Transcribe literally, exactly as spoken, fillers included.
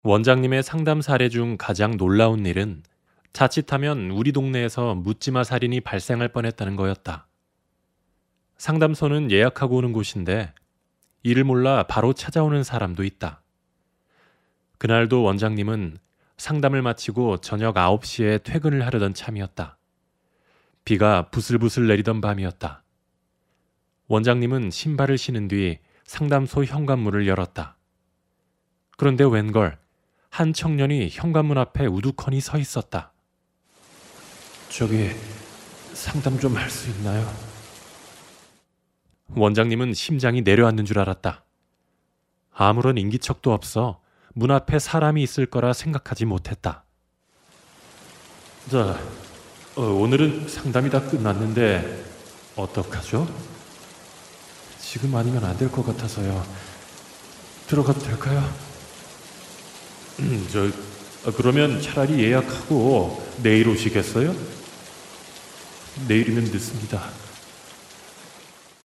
원장님의 상담 사례 중 가장 놀라운 일은 자칫하면 우리 동네에서 묻지마 살인이 발생할 뻔했다는 거였다. 상담소는 예약하고 오는 곳인데 이를 몰라 바로 찾아오는 사람도 있다. 그날도 원장님은 상담을 마치고 저녁 아홉 시에 퇴근을 하려던 참이었다. 비가 부슬부슬 내리던 밤이었다. 원장님은 신발을 신은 뒤 상담소 현관문을 열었다. 그런데 웬걸 한 청년이 현관문 앞에 우두커니 서 있었다. 저기 상담 좀 할 수 있나요? 원장님은 심장이 내려앉는 줄 알았다. 아무런 인기척도 없어 문 앞에 사람이 있을 거라 생각하지 못했다. 자, 어, 오늘은 상담이 다 끝났는데 어떡하죠? 지금 아니면 안 될 것 같아서요. 들어가도 될까요? 음, 저 어, 그러면 차라리 예약하고 내일 오시겠어요? 내일이면 늦습니다.